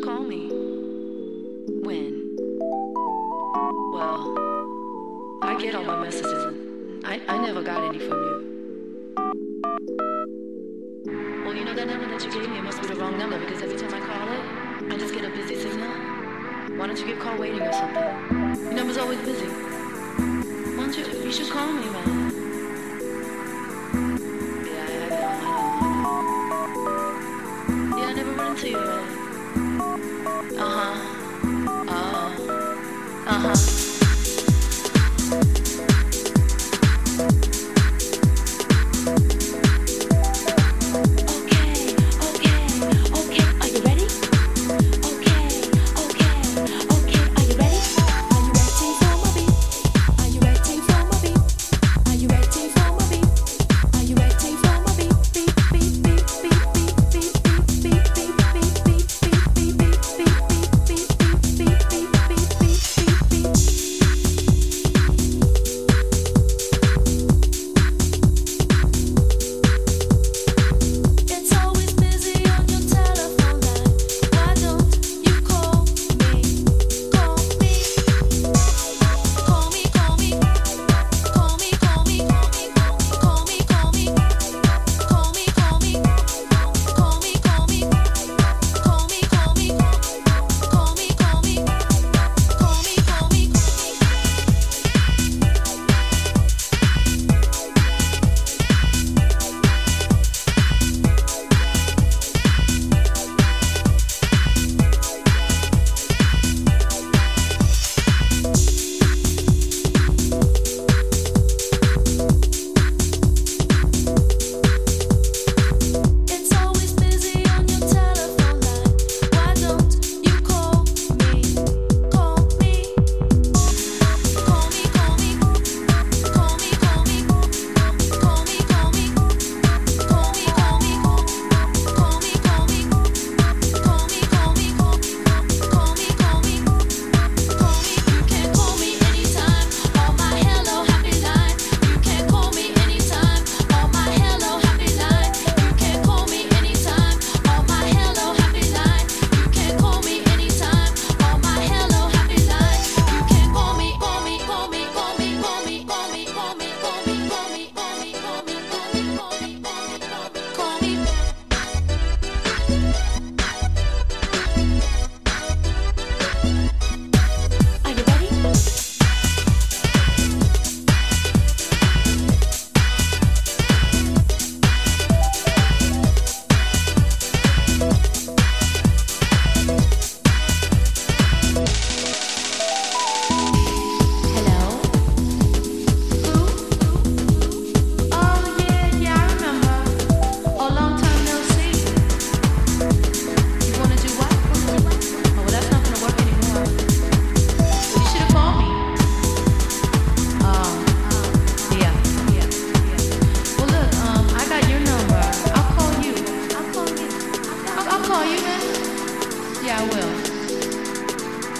call me? When? Well, I get all my messages and I never got any from you. Well, you know that number that you gave me, it must be the wrong number because every time I call it, I just get a busy signal. Why don't you get call waiting or something? Your number's always busy. Why don't you should call me, man. Yeah, I know. Yeah, I never run into you, man. Uh-huh. Uh-huh.